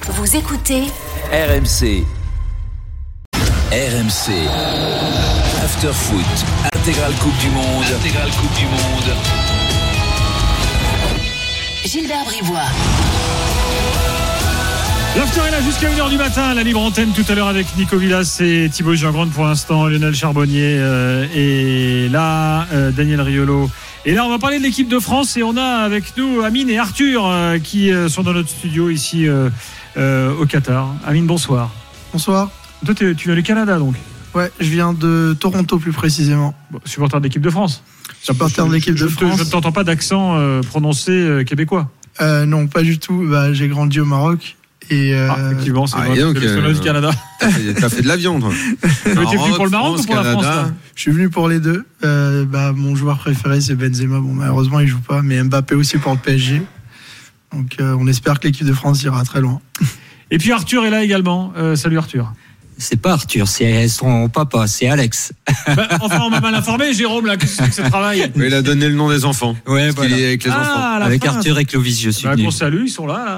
Vous écoutez RMC. After Foot. Intégrale Coupe du Monde. Gilbert Bribois. L'after est là jusqu'à 1h du matin, la libre antenne tout à l'heure avec Nico Villas et Thibaut Giangrande pour l'instant, Lionel Charbonnier et là Daniel Riolo. Et là on va parler de l'équipe de France et on a avec nous Amine et Arthur qui sont dans notre studio ici au Qatar. Amine, bonsoir. Bonsoir. Toi tu viens du Canada donc? Ouais, je viens de Toronto plus précisément. Bon, supporter de l'équipe de France. Supporter de l'équipe de France. Je ne t'entends pas d'accent prononcé québécois. Non, pas du tout. J'ai grandi au Maroc. Et effectivement, c'est donc, du Canada. T'as fait de l'avion, toi. Tu es venu pour le Maroc ou pour la France là? Je suis venu pour les deux. Mon joueur préféré c'est Benzema. Bon, malheureusement il joue pas, mais Mbappé aussi pour le PSG. Donc on espère que l'équipe de France ira très loin. Et puis Arthur est là également. Salut Arthur. C'est pas Arthur, c'est son papa, c'est Alex. Enfin, on m'a mal informé, Jérôme, là, qu'est-ce que c'est que ce travail? Il a donné le nom des enfants. Ouais, parce qu'il est avec les enfants. Avec Arthur et Clovis, je suis venu. Qu'on salue, ils sont là.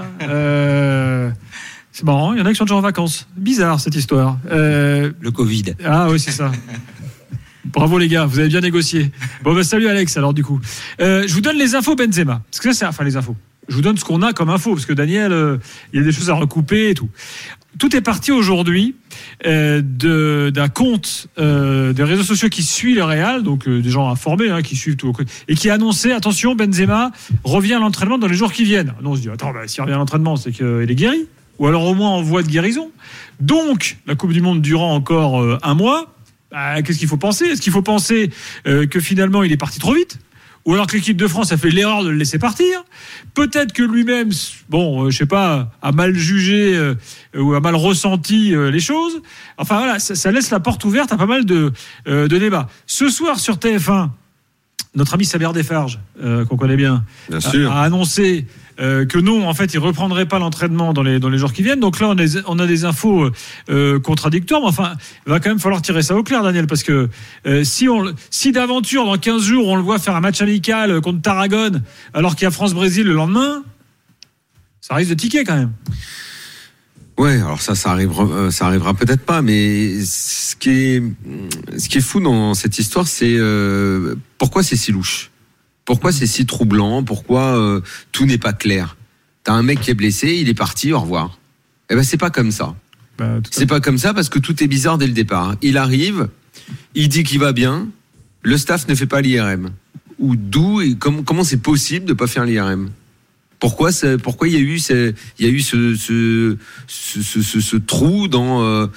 C'est marrant, il y en a qui sont déjà en vacances. Bizarre, cette histoire. Le Covid. Ah oui, c'est ça. Bravo les gars, vous avez bien négocié. Bon, salut Alex, alors du coup. Je vous donne les infos Benzema. Parce que ça, les infos. Je vous donne ce qu'on a comme info, parce que Daniel, il y a des choses à recouper et tout. Tout est parti aujourd'hui d'un compte des réseaux sociaux qui suit le Real, donc des gens informés qui suivent tout, et qui a annoncé, attention, Benzema revient à l'entraînement dans les jours qui viennent. Non, on se dit, attends, s'il revient à l'entraînement, c'est qu'il est guéri, ou alors au moins en voie de guérison. Donc, la Coupe du Monde durant encore un mois, qu'est-ce qu'il faut penser? Est-ce qu'il faut penser que finalement il est parti trop vite? Ou alors que l'équipe de France a fait l'erreur de le laisser partir. Peut-être que lui-même, je sais pas, a mal jugé ou a mal ressenti les choses. Enfin voilà, ça laisse la porte ouverte à pas mal de débats. Ce soir sur TF1, notre ami Saber Defarge, qu'on connaît bien a annoncé que non, en fait, il reprendrait pas l'entraînement dans les jours qui viennent. Donc là, on a des infos contradictoires. Mais enfin, il va quand même falloir tirer ça au clair, Daniel, parce que si d'aventure, dans 15 jours, on le voit faire un match amical contre Tarragone, alors qu'il y a France-Brésil le lendemain, ça risque de tiquer quand même. Ouais, alors ça arrivera peut-être pas, mais ce qui est fou dans cette histoire, c'est pourquoi c'est si louche. Pourquoi c'est si troublant? Pourquoi tout n'est pas clair? T'as un mec qui est blessé, il est parti, au revoir. Eh ben c'est pas comme ça. C'est pas comme ça parce que tout est bizarre dès le départ. Il arrive, il dit qu'il va bien, le staff ne fait pas l'IRM. Ou d'où et comment c'est possible de pas faire l'IRM? Pourquoi il y a eu ce trou dans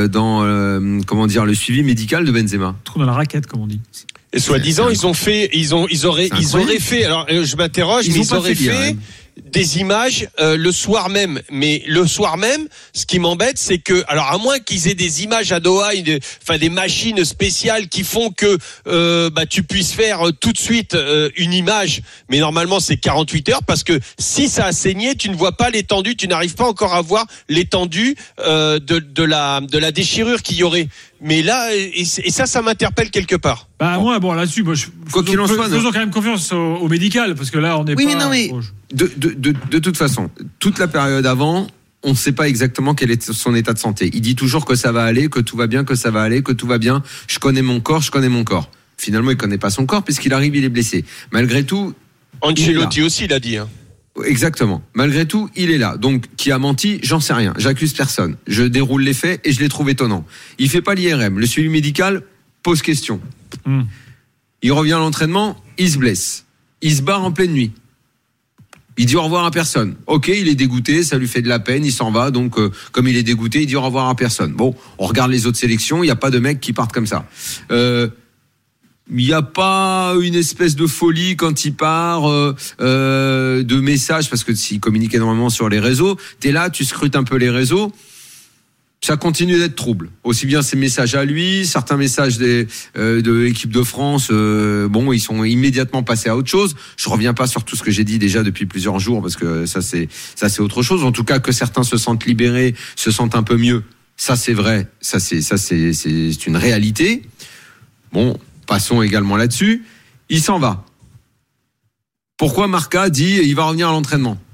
le suivi médical de Benzema? Trou dans la raquette, comme on dit. Et soi-disant, ils auraient fait, alors je m'interroge, mais ils auraient fait des images le soir même. Mais le soir même, ce qui m'embête, c'est que, alors à moins qu'ils aient des images à Doha, des machines spéciales qui font que tu puisses faire tout de suite une image, mais normalement c'est 48 heures, parce que si ça a saigné, tu ne vois pas l'étendue, tu n'arrives pas encore à voir l'étendue de la déchirure qu'il y aurait. Mais là, et ça m'interpelle quelque part. Moi, là-dessus, faisons quand même confiance au médical, parce que là, on n'est pas... Oui, mais non, mais de toute façon, toute la période avant, on ne sait pas exactement quel est son état de santé. Il dit toujours que ça va aller, que tout va bien, que ça va aller, que tout va bien. Je connais mon corps. Finalement, il connaît pas son corps, puisqu'il arrive, il est blessé. Malgré tout... Ancelotti aussi l'a dit. Exactement. Malgré tout, il est là. Donc, qui a menti, j'en sais rien. J'accuse personne. Je déroule les faits et je les trouve étonnants. Il fait pas l'IRM. Le suivi médical pose question. Il revient à l'entraînement, il se blesse. Il se barre en pleine nuit. Il dit au revoir à personne. Ok, il est dégoûté, ça lui fait de la peine, il s'en va. Donc, comme il est dégoûté, il dit au revoir à personne. Bon, on regarde les autres sélections, il n'y a pas de mecs qui partent comme ça. Il n'y a pas une espèce de folie quand il part de messages, parce que s'il communique énormément sur les réseaux, t'es là, tu scrutes un peu les réseaux, ça continue d'être trouble. Aussi bien ses messages à lui, certains messages de l'équipe de France, ils sont immédiatement passés à autre chose. Je reviens pas sur tout ce que j'ai dit déjà depuis plusieurs jours, parce que ça c'est autre chose. En tout cas, que certains se sentent libérés, se sentent un peu mieux. Ça c'est vrai, ça c'est une réalité. Bon. Passons également là-dessus. Il s'en va. Pourquoi Marca dit il va revenir à l'entraînement?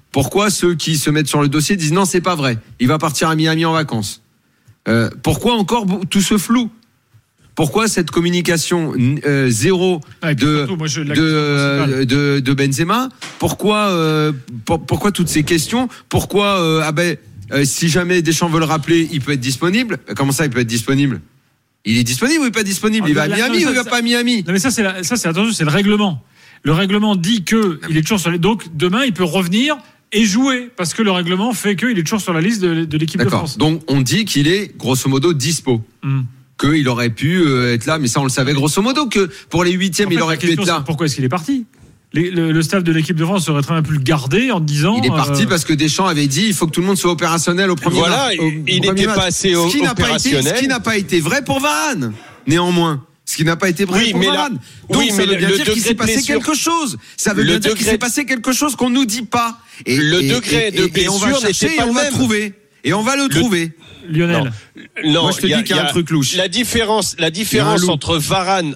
Pourquoi ceux qui se mettent sur le dossier disent non, c'est pas vrai, il va partir à Miami en vacances? Pourquoi encore tout ce flou? Pourquoi cette communication zéro de Benzema? Pourquoi toutes ces questions? Pourquoi si jamais Deschamps veut le rappeler, il peut être disponible? Comment ça, il peut être disponible? Il est disponible ou il n'est pas disponible? Il va à Miami ou il va pas à Miami? Non mais ça c'est attention, c'est le règlement. Le règlement dit que il est toujours sur les. Donc demain il peut revenir et jouer parce que le règlement fait qu'il est toujours sur la liste de l'équipe de France. Donc on dit qu'il est grosso modo dispo. Qu'il aurait pu être là, mais ça on le savait grosso modo que pour les 8e il aurait pu être là. Pourquoi est-ce qu'il est parti? Le staff de l'équipe de France aurait très bien pu le garder en disant. Il est parti parce que Deschamps avait dit il faut que tout le monde soit opérationnel au premier match. Voilà, il n'était pas assez opérationnel. Ce qui n'a pas été vrai pour Varane, néanmoins. Ce qui n'a pas été vrai pour Varane. Donc ça veut bien dire qu'il s'est passé quelque chose. Ça veut bien dire qu'il s'est passé quelque chose qu'on nous dit pas. Et le degré de blessure n'était pas le même. Et on va trouver. Et on va le trouver. Lionel. Non, moi je te dis qu'il y a un truc louche. La différence entre Varane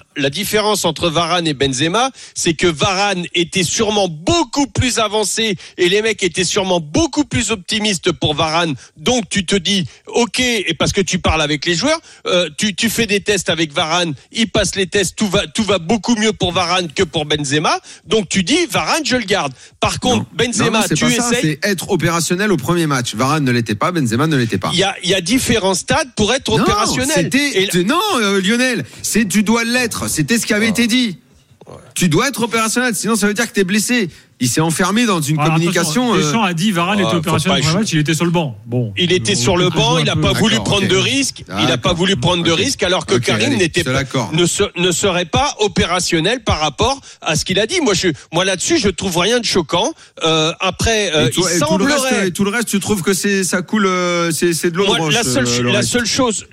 et Benzema, c'est que Varane était sûrement beaucoup plus avancé et les mecs étaient sûrement beaucoup plus optimistes pour Varane. Donc tu te dis, ok, et parce que tu parles avec les joueurs, tu fais des tests avec Varane, il passe les tests, tout va beaucoup mieux pour Varane que pour Benzema. Donc tu dis, Varane, je le garde. Par contre, Benzema, tu essayes. C'est être opérationnel au premier match. Varane ne l'était pas, Benzema ne l'était pas. Il y a différents stades pour être opérationnel. Lionel, tu dois l'être. C'était ce qui avait été dit. Tu dois être opérationnel, sinon ça veut dire que t'es blessé. Il s'est enfermé dans une communication. Deschamps a dit Varane était opérationnel pour le match, il était sur le banc. Bon. Il était sur le banc, il n'a pas voulu prendre de risque. Il n'a pas voulu prendre de risque, alors que Karim ne serait pas opérationnel par rapport à ce qu'il a dit. Moi là-dessus, je trouve rien de choquant. Après, il semblerait. Tout le reste, tu trouves que ça coule, c'est de l'eau de roche. La seule chose,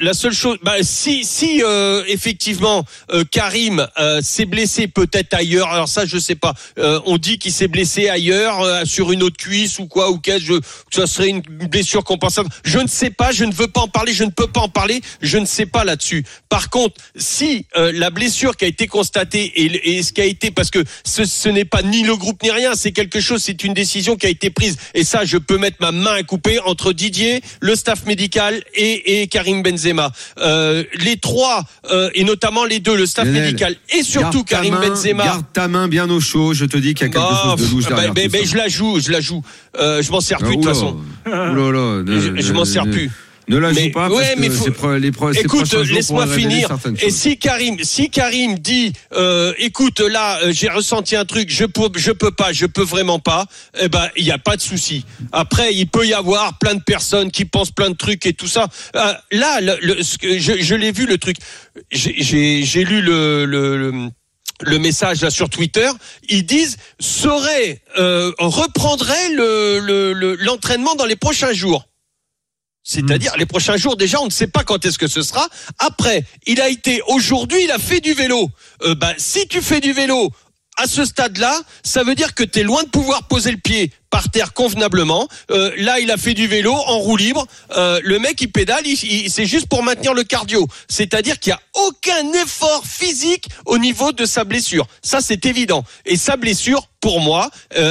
si effectivement Karim s'est blessé peut-être ailleurs. Alors ça, je sais pas. On dit qu'il s'est blessé ailleurs sur une autre cuisse ou quoi, ou que ça serait une blessure compensable. Je ne sais pas, je ne veux pas en parler, je ne peux pas en parler, je ne sais pas là-dessus. Par contre, si la blessure qui a été constatée et ce qui a été, parce que ce n'est pas ni le groupe ni rien, c'est quelque chose, c'est une décision qui a été prise. Et ça, je peux mettre ma main à couper entre Didier, le staff médical et Karim Benzema. Les trois, et notamment les deux, le staff médical et surtout Karim Benzema. Garde ta main bien au chaud, je te dis qu'il y a quelque chose de louche derrière tout ça. Je la joue. Je m'en sers plus de toute façon. Je m'en sers plus. Ne la joue pas parce que écoute, laisse-moi finir. Et si Karim dit, écoute, là, j'ai ressenti un truc, je peux vraiment pas. Eh ben, il y a pas de souci. Après, il peut y avoir plein de personnes qui pensent plein de trucs et tout ça. Là, je l'ai vu le truc. J'ai lu le message là sur Twitter, ils disent reprendrait l'entraînement dans les prochains jours. C'est-à-dire les prochains jours, déjà on ne sait pas quand est-ce que ce sera. Après, aujourd'hui il a fait du vélo. Si tu fais du vélo à ce stade-là, ça veut dire que tu es loin de pouvoir poser le pied par terre convenablement. Là, il a fait du vélo en roue libre. Le mec, il pédale, c'est juste pour maintenir le cardio. C'est-à-dire qu'il n'y a aucun effort physique au niveau de sa blessure. Ça, c'est évident. Et sa blessure, pour moi,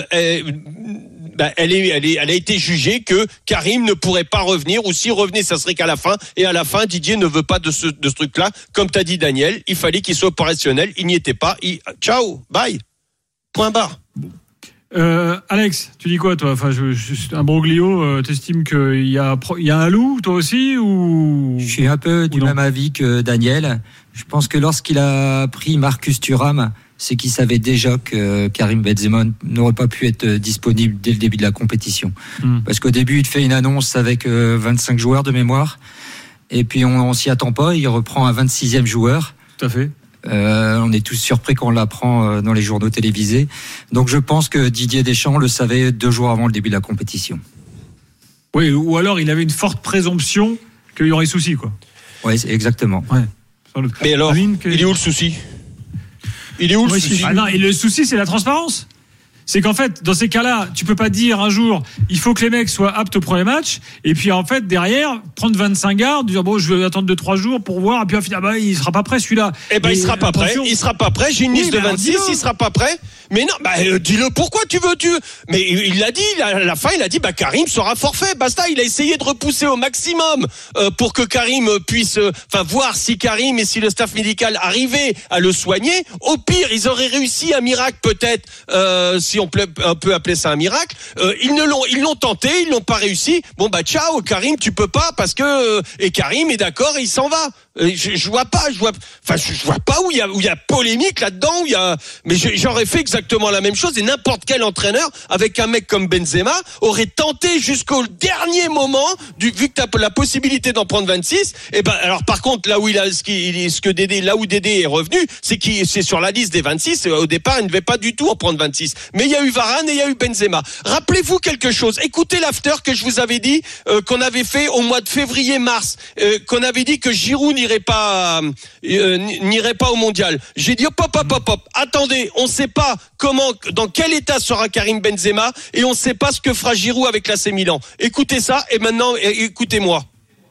elle a été jugée que Karim ne pourrait pas revenir, ou s'il revenait, ça serait qu'à la fin. Et à la fin, Didier ne veut pas de ce truc-là. Comme t'as dit, Daniel, il fallait qu'il soit opérationnel. Il n'y était pas. Ciao, bye. Point barre. Alex, tu dis quoi toi? Enfin, un broglio, t'estimes qu'il y a un loup, toi aussi, ou? Je suis un peu du même avis que Daniel. Je pense que lorsqu'il a pris Marcus Thuram, c'est qu'il savait déjà que Karim Benzema n'aurait pas pu être disponible dès le début de la compétition. Parce qu'au début, il fait une annonce avec 25 joueurs de mémoire, et puis on s'y attend pas, il reprend un 26e joueur. Tout à fait. On est tous surpris quand on l'apprend dans les journaux télévisés. Donc je pense que Didier Deschamps le savait 2 jours avant le début de la compétition. Oui, ou alors il avait une forte présomption qu'il y aurait souci, quoi. Oui, exactement. Ouais. Mais alors, il est où le souci? Il est où le souci? Non, et le souci, c'est la transparence. C'est qu'en fait, dans ces cas-là, tu peux pas dire un jour, il faut que les mecs soient aptes au premier match, et puis en fait, derrière, prendre 25 gardes, dire bon, je vais attendre 2-3 jours pour voir, et puis il sera pas prêt celui-là. Il sera pas prêt. Il sera pas prêt. J'ai une liste de 26, il sera pas prêt. Mais non, dis-le pourquoi tu veux. Mais il l'a dit, à la fin, il a dit, Karim sera forfait. Basta, il a essayé de repousser au maximum pour que Karim puisse, voir si Karim et si le staff médical arrivait à le soigner. Au pire, ils auraient réussi un miracle peut-être, si on peut appeler ça un miracle. Ils l'ont tenté, ils l'ont pas réussi. Bon ciao, Karim, tu peux pas parce que et Karim est d'accord, et il s'en va. Je vois pas où il y a polémique là-dedans, mais j'aurais fait exactement la même chose, et n'importe quel entraîneur avec un mec comme Benzema aurait tenté jusqu'au dernier moment, vu que t'as la possibilité d'en prendre 26. Alors par contre, là où Dédé est revenu, c'est sur la liste des 26. Au départ, il ne devait pas du tout en prendre 26. Mais il y a eu Varane et il y a eu Benzema. Rappelez-vous quelque chose. Écoutez l'after que je vous avais dit, qu'on avait fait au mois de février-mars, qu'on avait dit que Giroud n'irait pas au mondial. J'ai dit hop. Attendez, on sait pas dans quel état sera Karim Benzema, et on sait pas ce que fera Giroud avec l'AC Milan. Écoutez ça, et maintenant écoutez-moi.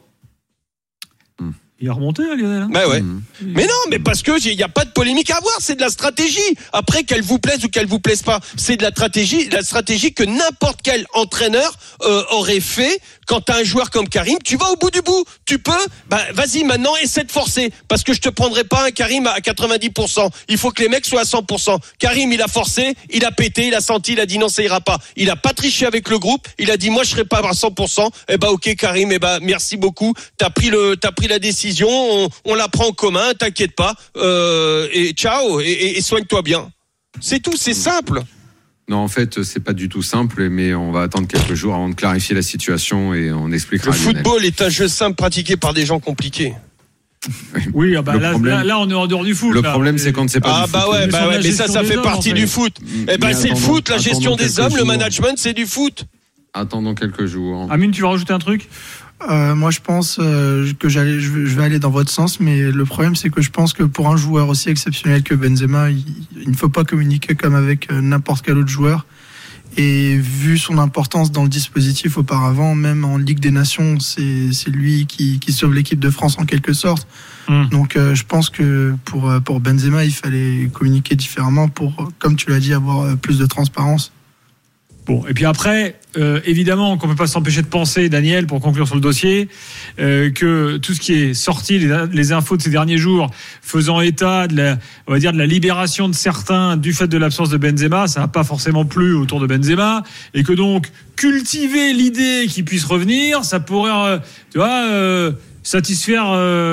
Il a remonté, Lionel. Ouais. Mais non, mais parce que il y a pas de polémique à avoir, c'est de la stratégie. Après, qu'elle vous plaise ou qu'elle vous plaise pas, c'est de la stratégie que n'importe quel entraîneur aurait fait. Quand t'as un joueur comme Karim, tu vas au bout du bout. Tu peux, vas-y maintenant, essaie de forcer, parce que je te prendrai pas un Karim à 90%. Il faut que les mecs soient à 100%. Karim, il a forcé, il a pété, il a senti, il a dit non, ça ira pas. Il a pas triché avec le groupe. Il a dit moi, je serai pas à 100%. Ok, Karim, merci beaucoup. T'as pris la décision. On la prend en commun, t'inquiète pas, et ciao, et soigne-toi bien. C'est tout, c'est simple. Non, en fait, c'est pas du tout simple, mais on va attendre quelques jours avant de clarifier la situation et on expliquera. Le football est un jeu simple pratiqué par des gens compliqués. Oui, là, on est en dehors du foot. Le problème, c'est quand c'est pas du foot. Mais ça fait partie du foot. C'est le foot, la gestion des hommes, le management, c'est du foot. Attendons quelques jours. Amine, tu veux rajouter un truc ? Moi, je pense que je vais aller dans votre sens, mais le problème, c'est que je pense que pour un joueur aussi exceptionnel que Benzema, il ne faut pas communiquer comme avec n'importe quel autre joueur. Et vu son importance dans le dispositif auparavant, même en Ligue des Nations, c'est lui qui sauve l'équipe de France en quelque sorte. Donc, je pense que pour Benzema, il fallait communiquer différemment pour, comme tu l'as dit, avoir plus de transparence. Bon, et puis après, évidemment qu'on ne peut pas s'empêcher de penser, Daniel, pour conclure sur le dossier, que tout ce qui est sorti, les infos de ces derniers jours, faisant état de la libération de certains du fait de l'absence de Benzema, ça n'a pas forcément plu autour de Benzema, et que donc cultiver l'idée qu'il puisse revenir, ça pourrait, satisfaire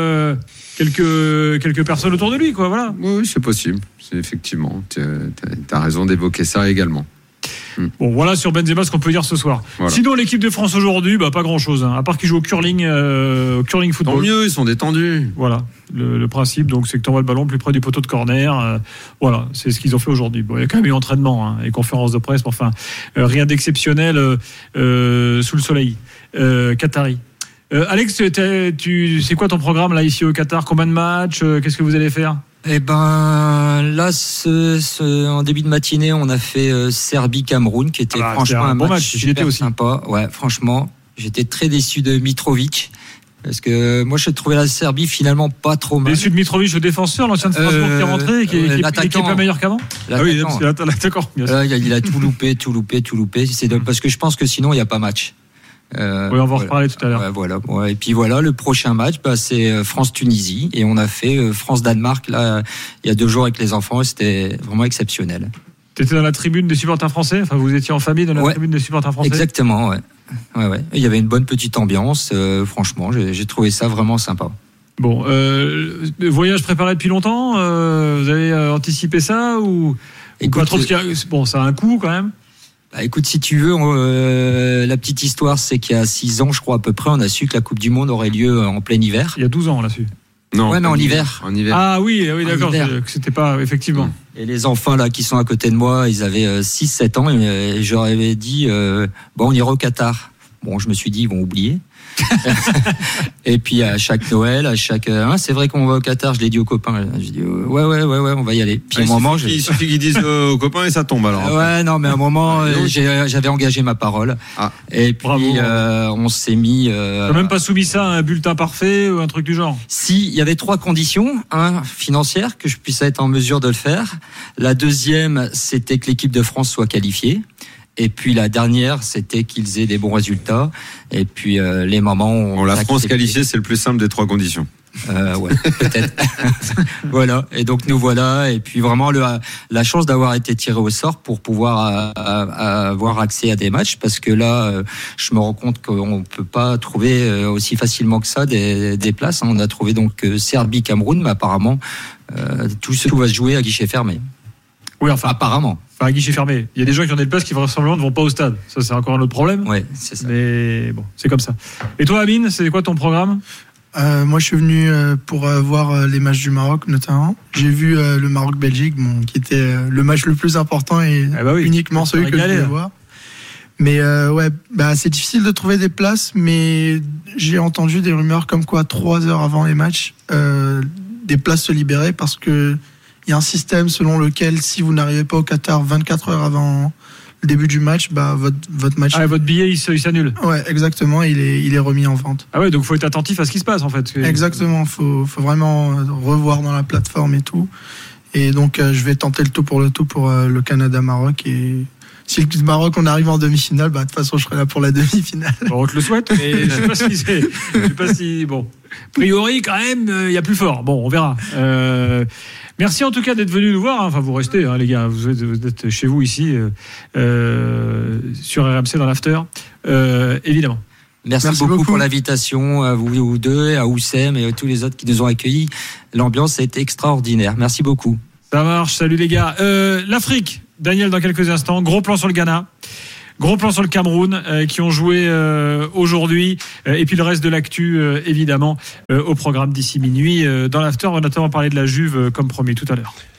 quelques personnes autour de lui, quoi. Voilà. Oui, c'est possible. C'est effectivement, t'as raison d'évoquer ça également. Bon, voilà sur Benzema ce qu'on peut dire ce soir. Voilà. Sinon, l'équipe de France aujourd'hui, pas grand-chose, à part qu'ils jouent au curling football. Tant mieux, ils sont détendus. Voilà, le principe, donc, c'est que tu envoies le ballon plus près du poteau de corner. Voilà, c'est ce qu'ils ont fait aujourd'hui. Bon, il y a quand même eu entraînement et conférences de presse, mais enfin, rien d'exceptionnel sous le soleil qatari. Alex, c'est quoi ton programme là ici au Qatar ? Combien de matchs ? Qu'est-ce que vous allez faire ? Là, en début de matinée, on a fait Serbie-Cameroun, qui était franchement un bon match super aussi sympa. Ouais, franchement, j'étais très déçu de Mitrovic. Parce que moi, je trouvais la Serbie finalement pas trop mal. Déçu de Mitrovic, le défenseur, l'ancien de Strasbourg qui est rentré, qui est pas meilleur qu'avant. L'attaquant. Il a tout loupé. C'est parce que je pense que sinon, il n'y a pas match. Oui, on va en reparler tout à l'heure. Et puis voilà, le prochain match, c'est France-Tunisie, et on a fait France-Danemark là il y a 2 jours avec les enfants, et c'était vraiment exceptionnel. T'étais dans la tribune des supporters français, enfin vous étiez en famille dans la tribune des supporters français. Exactement, ouais. Il y avait une bonne petite ambiance, franchement, j'ai trouvé ça vraiment sympa. Bon, voyage préparé depuis longtemps, vous avez anticipé ça ou pas trop, bon, ça a un coût quand même. Écoute, si tu veux, la petite histoire, c'est qu'il y a 6 ans, je crois à peu près, on a su que la Coupe du Monde aurait lieu en plein hiver. Il y a 12 ans, on l'a su. Non. Ouais, mais en hiver. Ah oui, d'accord, c'était pas, effectivement. Et les enfants là qui sont à côté de moi, ils avaient 6-7 ans, et j'aurais dit, on ira au Qatar. Bon, je me suis dit, ils vont oublier. Et puis à chaque Noël, c'est vrai qu'on va au Qatar, je l'ai dit aux copains. Je dis ouais, on va y aller. Puis il suffit qu'ils disent aux copains et ça tombe alors. Ouais, non, mais à un moment, j'avais engagé ma parole. Et puis on s'est mis. T'as même pas soumis ça à un bulletin parfait ou un truc du genre? Si, il y avait 3 conditions. Un, financière, que je puisse être en mesure de le faire. La deuxième, c'était que l'équipe de France soit qualifiée. Et puis la dernière, c'était qu'ils aient des bons résultats. Et puis les mamans. La France qualifiée, c'est le plus simple des 3 conditions. Ouais, peut-être. Voilà. Et donc nous voilà. Et puis vraiment la chance d'avoir été tiré au sort pour pouvoir avoir accès à des matchs, parce que là, je me rends compte qu'on peut pas trouver aussi facilement que ça des places. On a trouvé donc Serbie, Cameroun, mais apparemment tout va se jouer à guichet fermé. Oui, enfin apparemment. Enfin, à guichet fermé. Il y a des gens qui ont des places qui vraisemblablement ne vont pas au stade. Ça, c'est encore un autre problème. Ouais, c'est ça. Mais bon, c'est comme ça. Et toi, Amine, c'est quoi ton programme? Moi, je suis venu pour voir les matchs du Maroc, notamment. J'ai vu le Maroc-Belgique, qui était le match le plus important et uniquement celui que je voulais voir. Mais c'est difficile de trouver des places, mais j'ai entendu des rumeurs comme quoi 3 heures avant les matchs, des places se libéraient, parce que il y a un système selon lequel, si vous n'arrivez pas au Qatar 24 heures avant le début du match, votre match. Votre billet, il s'annule. Ouais, exactement. Il est remis en vente. Ah ouais, donc faut être attentif à ce qui se passe en fait. Exactement. Faut vraiment revoir dans la plateforme et tout. Et donc je vais tenter le tout pour le Canada-Maroc. Et si le Maroc on arrive en demi-finale, de toute façon je serai là pour la demi-finale. Bon, on te le souhaite, mais je sais pas si bon. A priori quand même, il y a plus fort. Bon, on verra. Merci en tout cas d'être venu nous voir. Enfin, vous restez, les gars. Vous êtes chez vous ici, sur RMC dans l'after, évidemment. Merci beaucoup pour l'invitation, à vous deux, à Oussem et à tous les autres qui nous ont accueillis. L'ambiance est extraordinaire. Merci beaucoup. Ça marche. Salut les gars. L'Afrique, Daniel, dans quelques instants. Gros plan sur le Ghana. Gros plan sur le Cameroun, qui ont joué aujourd'hui, et puis le reste de l'actu, évidemment, au programme d'ici minuit. Dans l'after, on va notamment parler de la Juve, comme promis tout à l'heure.